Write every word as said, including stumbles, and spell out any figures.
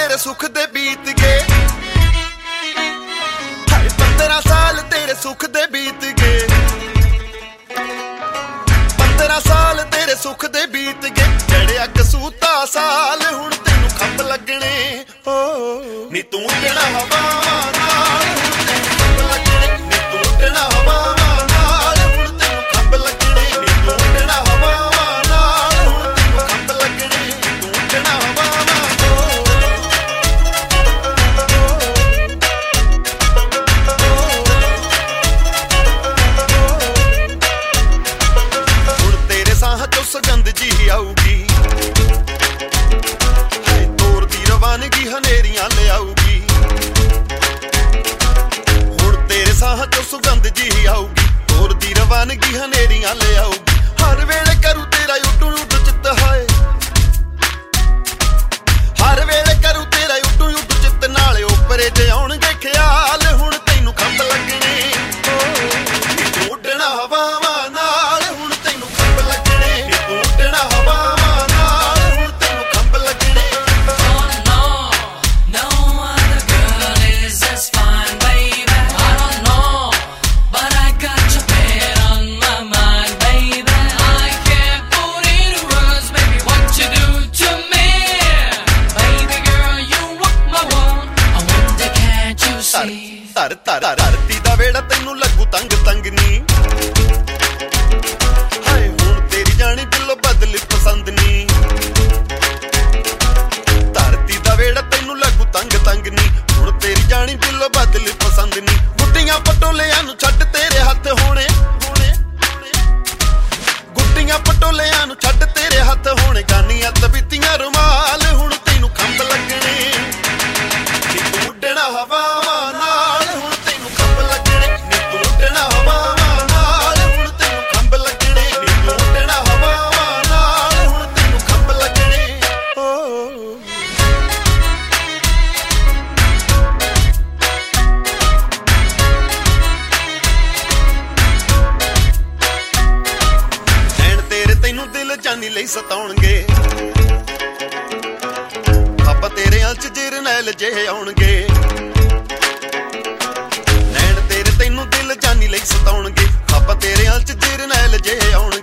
तेरे सुख दे बीत गए, हाय पंद्रह साल तेरे सुख दे बीत गए, पंद्रह साल तेरे सुख दे बीत गए। जड़िया कसूता साल हुण तेनू खंब लगने, ओ नी तू उड़ना हवावां नाल हुण तेनू खंब लगने, नी तू उड़ना हवावां नाल हुण तेनू खंब लगने, नी तू उड़ना हवावां नाल हुण तेनू खंब लगने, नी तू उड़ना हवावां। हुण तेरे साह चों सुगंध जी आऊगी, तोर दी रवानगी हनेरियां ले आऊगी। हुण तेरे साह चों सुगंध जी आऊगी, तोर दी रवानगी हनेरियां ले आऊगी। हर वेले करू तेरा उड्डू उड्डू चित्त हाय, हर वेले करू तेरा उड्डू उड्डू चित्त, नाले ओपरे जे आउणगे ख्याल हुण तैनू खंब लगने, नी तू उड्डना हवावां नाल हुण तैनू खंब लगने, नी तू उड्डना हवावां नाल हुण तैनू खंब लगने। ਧਰ ਧਰ ਧਰਤੀ ਦਾ ਵੇੜਾ ਤੈਨੂੰ ਲੱਗੂ ਤੰਗ ਤੰਗ ਨੀ, ਹਾਏ ਹੁਣ ਤੇਰੀ ਜਾਣੀ ਦਿਲੋਂ ਬਦਲੀ ਪਸੰਦ ਨੀ। ਧਰਤੀ ਦਾ ਵੇੜਾ ਤੈਨੂੰ ਲੱਗੂ ਤੰਗ ਤੰਗ ਨੀ, ਹੁਣ ਤੇਰੀ ਜਾਣੀ ਦਿਲੋਂ ਬਦਲੀ ਪਸੰਦ ਨੀ। ਗੁੱਡੀਆਂ ਪਟੋਲਿਆਂ ਨੂੰ ਛੱਡ ਤੇਰੇ ਹੱਥ ਹੋਣੇ, ਗੁੱਡੀਆਂ ਪਟੋਲਿਆਂ ਨੂੰ ਛੱਡ ਤੇਰੇ ਹੱਥ ਹੋਣੇ। ਗਾਨੀਆਂ ਤਬੀਤੀਆਂ ਰੁਮਾਲ ਹੁਣ ਤੈਨੂੰ ਖੰਭ ਲੱਗਣੇ, ਨੀ ਤੂੰ ਉੱਡਣਾ ਹਵਾਵਾਂ ਨਾਲ ਹੁਣ ਤੈਨੂੰ ਖੰਭ ਲੱਗਣੇ, ਨੀ ਤੂੰ ਉੱਡਣਾ ਹਵਾਵਾਂ ਨਾਲ ਹੁਣ ਤੈਨੂੰ ਖੰਭ ਲੱਗਣੇ, ਨੀ ਤੂੰ ਉੱਡਣਾ ਹਵਾਵਾਂ ਨਾਲ ਹੁਣ ਤੈਨੂੰ ਖੰਭ ਲੱਗਣੇ। ਓ ਨੈਣ ਤੇਰੇ ਤੈਨੂੰ ਦਿਲ ਜਾਨੀ ਲਈ ਸਤਾਉਣਗੇ, ਆਪਾਂ ਤੇਰੇ ਅਲ ਚ ਜਰਨੈਲ ਜੇ ਆਉਣਗੇ। ਨੈਣ ਤੇਰੇ ਤੈਨੂੰ ਦਿਲ ਜਾਨੀ ਲਈ ਸਤਾਉਣਗੇ, ਆਪਾਂ ਤੇਰੇ ਅਲ ਚ ਜਰਨੈਲ ਜੇ ਆਉਣਗੇ।